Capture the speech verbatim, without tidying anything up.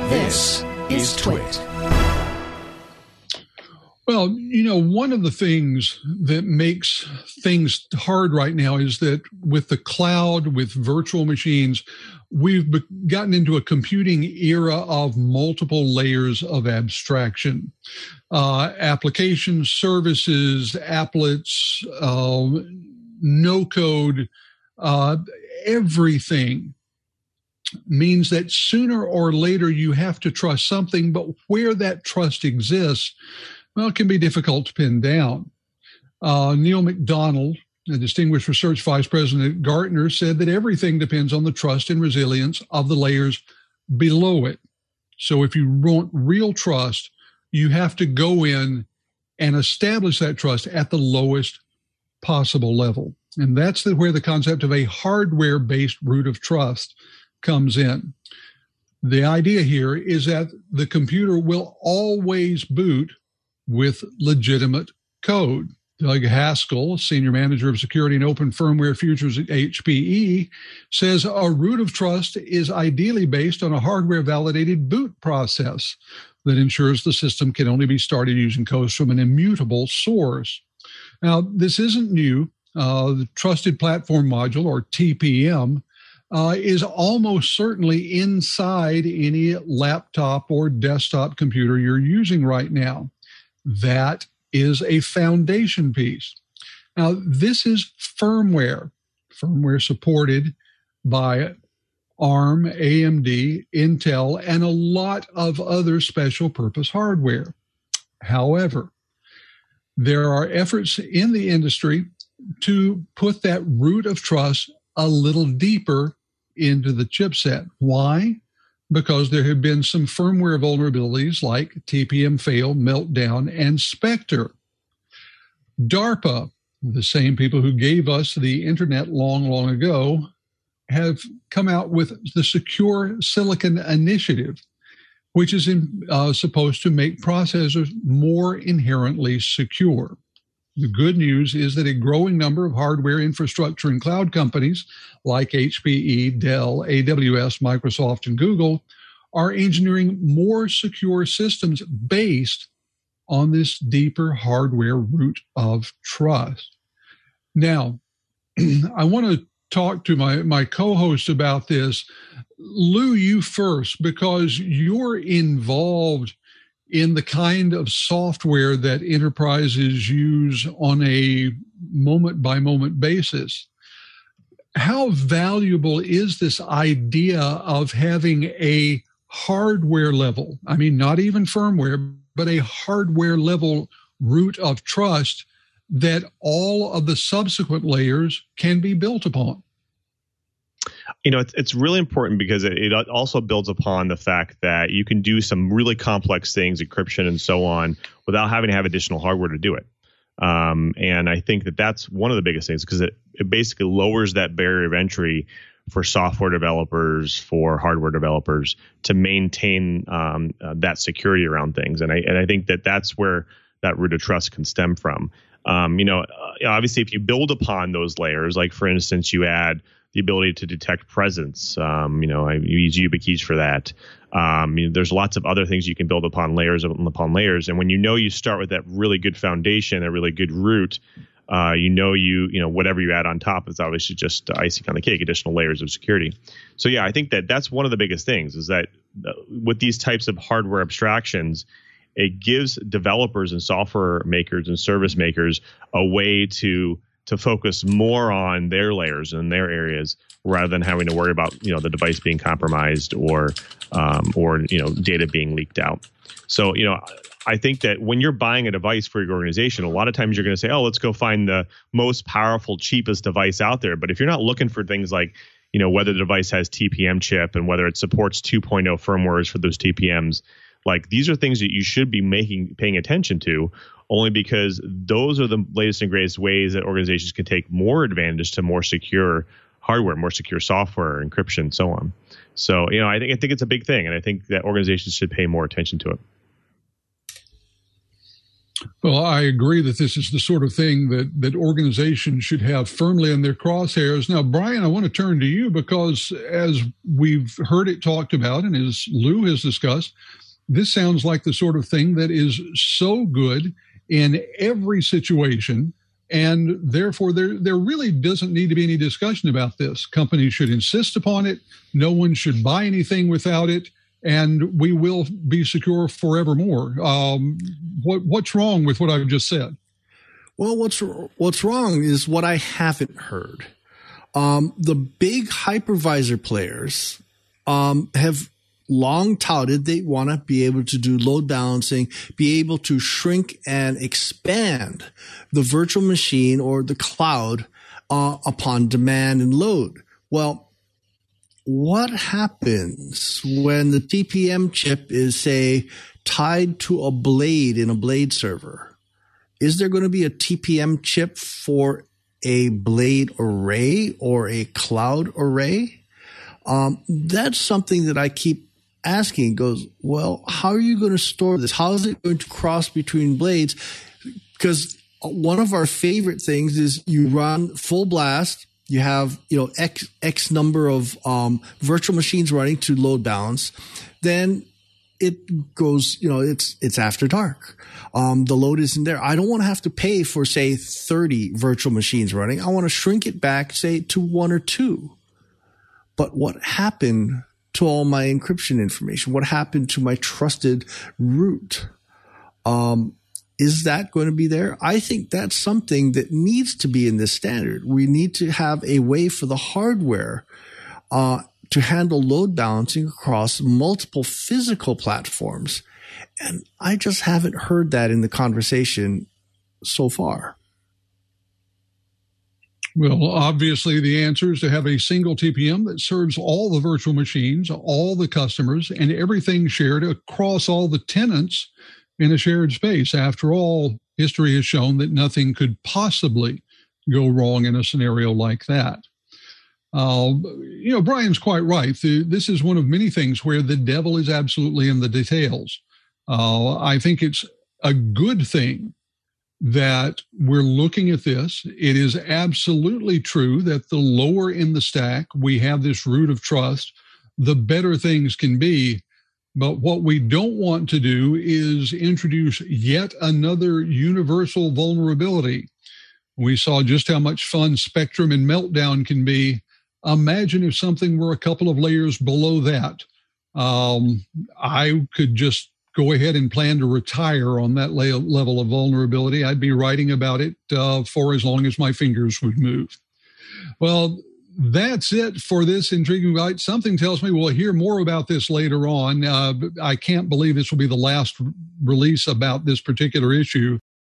This is Twit. Well, you know, one of the things that makes things hard right now is that with the cloud, with virtual machines, we've gotten into a computing era of multiple layers of abstraction. Uh, applications, services, applets, uh, no code, uh, everything means that sooner or later you have to trust something, but where that trust exists, well, it can be difficult to pin down. Uh, Neil McDonald, a distinguished research vice president at Gartner, said that everything depends on the trust and resilience of the layers below it. So if you want real trust, you have to go in and establish that trust at the lowest possible level. And that's the, where the concept of a hardware-based root of trust comes in. The idea here is that the computer will always boot with legitimate code. Doug Haskell, senior manager of security and open firmware futures at H P E, says a root of trust is ideally based on a hardware-validated boot process that ensures the system can only be started using code from an immutable source. Now, this isn't new. Uh, the Trusted Platform Module, or T P M, uh, is almost certainly inside any laptop or desktop computer you're using right now. That is a foundation piece. Now, this is firmware, firmware supported by ARM, A M D, Intel, and a lot of other special purpose hardware. However, there are efforts in the industry to put that root of trust a little deeper into the chipset. Why? Because there have been some firmware vulnerabilities like T P M fail, Meltdown, and Spectre. DARPA, the same people who gave us the internet long, long ago, have come out with the Secure Silicon Initiative, which is in, uh, supposed to make processors more inherently secure. The good news is that a growing number of hardware infrastructure and cloud companies like H P E, Dell, A W S, Microsoft, and Google are engineering more secure systems based on this deeper hardware root of trust. Now, I want to talk to my, my co-host about this. Lou, you first, because you're involved in the kind of software that enterprises use on a moment-by-moment basis. How valuable is this idea of having a hardware level, I mean, not even firmware, but a hardware level root of trust that all of the subsequent layers can be built upon? You know, it's, it's really important because it, it also builds upon the fact that you can do some really complex things, encryption and so on, without having to have additional hardware to do it. Um, and I think that that's one of the biggest things because it, it basically lowers that barrier of entry for software developers, for hardware developers to maintain um, uh, that security around things. And I and I think that that's where that root of trust can stem from. Um, you know, uh, obviously, if you build upon those layers, like for instance, you add the ability to detect presence. Um, you know, I use YubiKeys for that. Um, you know, there's lots of other things you can build upon layers upon layers. And when you know you start with that really good foundation, a really good root, uh, you know you you know whatever you add on top is obviously just icing on the cake, additional layers of security. So yeah, I think that that's one of the biggest things is that uh, with these types of hardware abstractions, it gives developers and software makers and service makers a way to to focus more on their layers and their areas rather than having to worry about, you know, the device being compromised or, um, or, you know, data being leaked out. So, you know, I think that when you're buying a device for your organization, a lot of times you're going to say, oh, let's go find the most powerful, cheapest device out there. But if you're not looking for things like, you know, whether the device has T P M chip and whether it supports two point oh firmwares for those T P Ms, like these are things that you should be making, paying attention to, only because those are the latest and greatest ways that organizations can take more advantage to more secure hardware, more secure software, encryption, and so on. So, you know, I think I think it's a big thing, and I think that organizations should pay more attention to it. Well, I agree that this is the sort of thing that, that organizations should have firmly in their crosshairs. Now, Brian, I want to turn to you because as we've heard it talked about and as Lou has discussed, this sounds like the sort of thing that is so good in every situation. And therefore, there, there really doesn't need to be any discussion about this. Companies should insist upon it. No one should buy anything without it. And we will be secure forevermore. Um, what, what's wrong with what I've just said? Well, what's what's wrong is what I haven't heard. Um, the big hypervisor players um, have long touted they want to be able to do load balancing, be able to shrink and expand the virtual machine or the cloud uh, upon demand and load. Well, what happens when the T P M chip is, say, tied to a blade in a blade server? Is there going to be a T P M chip for a blade array or a cloud array? Um, that's something that I keep asking. It goes, well, how are you going to store this? How is it going to cross between blades? Because one of our favorite things is you run full blast. You have, you know, X, X number of um, virtual machines running to load balance. Then it goes, you know, it's it's after dark. Um, the load isn't there. I don't want to have to pay for, say, thirty virtual machines running. I want to shrink it back, say, to one or two. But what happened to all my encryption information? What happened to my trusted root? Um, Is that going to be there? I think that's something that needs to be in this standard. We need to have a way for the hardware uh, to handle load balancing across multiple physical platforms. And I just haven't heard that in the conversation so far. Well, obviously, the answer is to have a single T P M that serves all the virtual machines, all the customers, and everything shared across all the tenants in a shared space. After all, history has shown that nothing could possibly go wrong in a scenario like that. Uh, you know, Brian's quite right. The, this is one of many things where the devil is absolutely in the details. Uh, I think it's a good thing that we're looking at this. It is absolutely true that the lower in the stack we have this root of trust, the better things can be. But what we don't want to do is introduce yet another universal vulnerability. We saw just how much fun Spectrum and Meltdown can be. Imagine if something were a couple of layers below that. Um, I could just go ahead and plan to retire on that la- level of vulnerability. I'd be writing about it uh, for as long as my fingers would move. Well, that's it for this Intriguing Byte. Something tells me we'll hear more about this later on. Uh, I can't believe this will be the last release about this particular issue.